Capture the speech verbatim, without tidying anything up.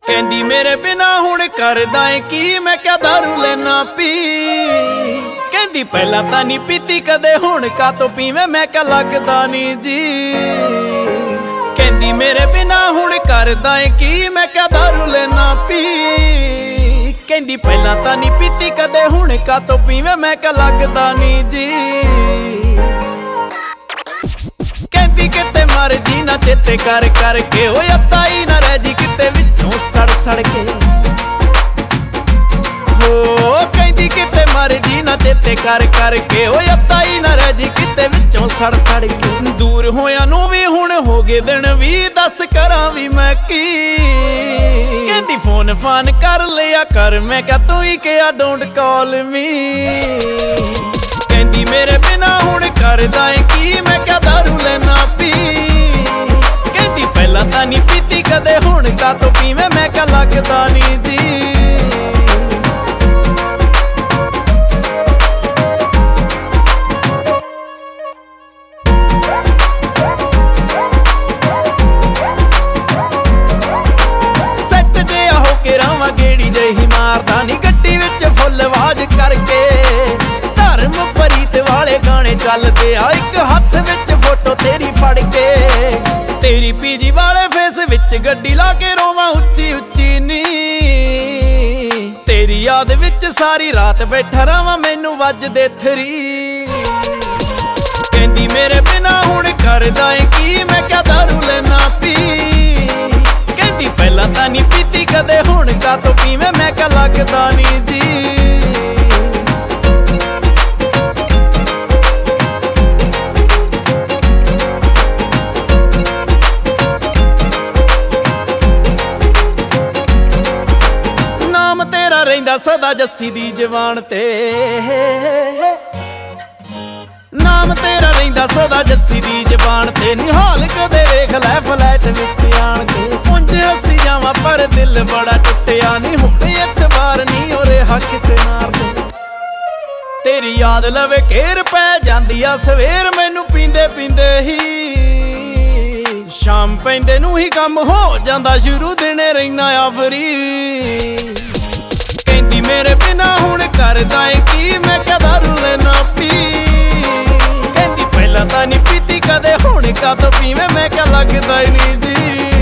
ਕਹਿੰਦੀ ਮੇਰੇ ਬਿਨਾ ਹੁਣ ਕਰਦਾ ਏ ਕੀ, ਮੈਂ ਕਿਹਾ ਦਾਰੂ ਲੈਣਾ ਪੀ। ਕਹਿੰਦੀ ਪਹਿਲਾਂ ਤਾਂ ਨਹੀਂ ਪੀਤੀ ਕਦੇ, ਹੁਣ ਕਾਤੋਂ ਪੀਵੇਂ, ਮੈਂ ਕਿਹਾ ਲੱਗਦਾ ਨਹੀਂ ਜੀ। ਕਹਿੰਦੀ ਮੇਰੇ ਬਿਨਾ ਹੁਣ ਕਰਦਾ ਏ ਕੀ, ਮੈਂ ਕਿਹਾ ਦਾਰੂ ਲੈਣਾ ਪੀ। ਕਹਿੰਦੀ ਪਹਿਲਾਂ ਤਾਂ ਨਹੀਂ ਪੀਤੀ ਕਦੇ, ਹੁਣ ਕਾਤੋਂ ਪੀਵੇਂ, ਮੈਂ ਕਿਹਾ ਲੱਗਦਾ ਨਹੀਂ ਜੀ। ਕਹਿੰਦੀ ਕਿਤੇ ਮਰ ਜੀ ਨਾ ਚੇਤੇ ਕਰ ਕਰਕੇ, ਓਏ ਅੱਤਾ ਹੀ ਨਾ ਰਹਿ ਜੀ ਕਿਤੇ ਵਿੱਚੋਂ ਸੜ ਸੜ ਕੇ। ਹੋ ਕਹਿੰਦੀ ਕਿਤੇ ਮਰ ਜੀ ਨਾ ਚੇਤੇ ਕਰ ਕਰਕੇ, ਓਏ ਅੱਤਾ ਹੀ ਨਾ ਰਹਿ ਜੀ ਕਿਤੇ ਵਿੱਚੋਂ ਸੜ ਸੜ ਕੇ। ਦੂਰ ਹੋਇਆਂ ਨੂੰ ਵੀ ਹੁਣ ਹੋ ਗਏ ਦਿਨ ਵੀ, ਦੱਸ ਕਰਾਂ ਵੀ ਮੈਂ ਕੀ। ਕਹਿੰਦੀ ਫੋਨ ਫਾਨ ਕਰ ਲਿਆ ਕਰ, ਮੈਂ ਕਿਹਾ ਤੂੰ ਹੀ ਕਿਹਾ ਡੋਂਟ ਕਾਲ ਮੀ। ਕਹਿੰਦੀ ਮੇਰੇ ਬਿਨਾ ਹੁਣ ਕਰਦਾ ਏ ਕੀ, ਮੈਂ ਕਿਹਾ ਦਾਰੂ ਲੈਣਾ ਪੀ। ਕਹਿੰਦੀ ਪਹਿਲਾਂ ਤਾਂ ਨਹੀਂ ਪੀਤੀ ਕਦੇ, ਹੁਣ ਕਾਤੋਂ ਪੀਵੇਂ, ਮੈਂ ਕਿਹਾ ਲੱਗਦਾ ਨਹੀਂ ਜੀ। ਸੈੱਟ ਜਿਹਾ ਹੋ ਕੇ ਰਾਵਾਂ ਗੇੜੀ ਜਿਹੀ ਮਾਰਦਾ ਨੀ ਗੱਡੀ ਵਿੱਚ ਫੁੱਲ ਆਵਾਜ਼ ਕਰਕੇ। ਧਰਮ ਪ੍ਰੀਤ ਵਾਲੇ ਗਾਣੇ ਚੱਲਦੇ ਆ, ਇੱਕ ਹੱਥ ਵਿੱਚ ਫੋਟੋ ਤੇਰੀ ਫੜ ਕੇ। ਤੇਰੀ ਪੀਜੀ ਵਾਲੇ ਫੇਸ ਵਿੱਚ ਗੱਡੀ ਲਾ ਕੇ ਰੋਵਾਂ ਉੱਚੀ ਉੱਚੀ ਨੀ। ਤੇਰੀ ਯਾਦ ਵਿੱਚ ਸਾਰੀ ਰਾਤ ਬੈਠਾ ਰਵਾਂ, ਮੈਨੂੰ ਵੱਜਦੇ ਥਰੀ। ਕਹਿੰਦੀ ਮੇਰੇ ਬਿਨਾ ਹੁਣ ਕਰਦਾ ਏ ਕੀ, ਮੈਂ ਕਿਹਾ ਦਾਰੂ ਲੈਣਾ ਪੀ। ਕਹਿੰਦੀ ਪਹਿਲਾਂ ਤਾਂ ਨਹੀਂ ਪੀਤੀ ਕਦੇ, ਹੁਣ ਕਾਤੋਂ ਪੀਵੇਂ, ਮੈਂ ਕਿਹਾ ਲੱਗਦਾ ਨਹੀਂ ਜੀ। ਰਹਿੰਦਾ ਸਦਾ ਜੱਸੀ ਦੀ ਜ਼ਬਾਨ ਤੇ, ਨਾਮ ਤੇਰਾ ਰਹਿੰਦਾ ਸਦਾ ਜੱਸੀ ਦੀ ਜ਼ਬਾਨ ਤੇ। ਨਿਹਾਲ ਕਦੇ ਵੇਖ ਲੈ ਫਲੈਟ ਵਿੱਚ ਆਣ ਕੇ, ਪੁੰਜ ਹੱਸੀ ਜਾਵਾਂ ਪਰ ਦਿਲ ਬੜਾ ਟੁੱਟਿਆ ਨੀ। ਹੁਣ ਇਤਬਾਰ ਨਹੀਂ ਹੋ ਰਿਹਾ ਕਿਸੇ ਨਾਰ ਦੇ, ਤੇਰੀ ਯਾਦ ਲਵੇ ਘੇਰ ਪੈ ਜਾਂਦੀ ਆ ਸਵੇਰ ਮੈਨੂੰ ਪੀਂਦੇ ਪੀਂਦੇ ਹੀ। ਸ਼ਾਮ ਪੈਂਦੇ ਨੂੰ ਹੀ ਕੰਮ ਹੋ ਜਾਂਦਾ ਸ਼ੁਰੂ, ਦਿਨੇ ਰਹਿਣਾ ਆ ਫਰੀ। ਕਹਿੰਦੀ ਮੇਰੇ ਬਿਨਾ ਹੁਣ ਕਰਦਾ ਏ ਕੀ, ਮੈਂ ਕਿਹਾ ਦਾਰੂ ਲੈਣਾ ਪੀ। ਕਹਿੰਦੀ ਪਹਿਲਾਂ ਤਾਂ ਨਹੀਂ ਪੀਤੀ ਕਦੇ, ਹੁਣ ਕਾਤੋਂ ਪੀਵੇਂ, ਮੈਂ ਕਿਹਾ ਲੱਗਦਾ ਹੀ ਨਹੀਂ ਜੀ।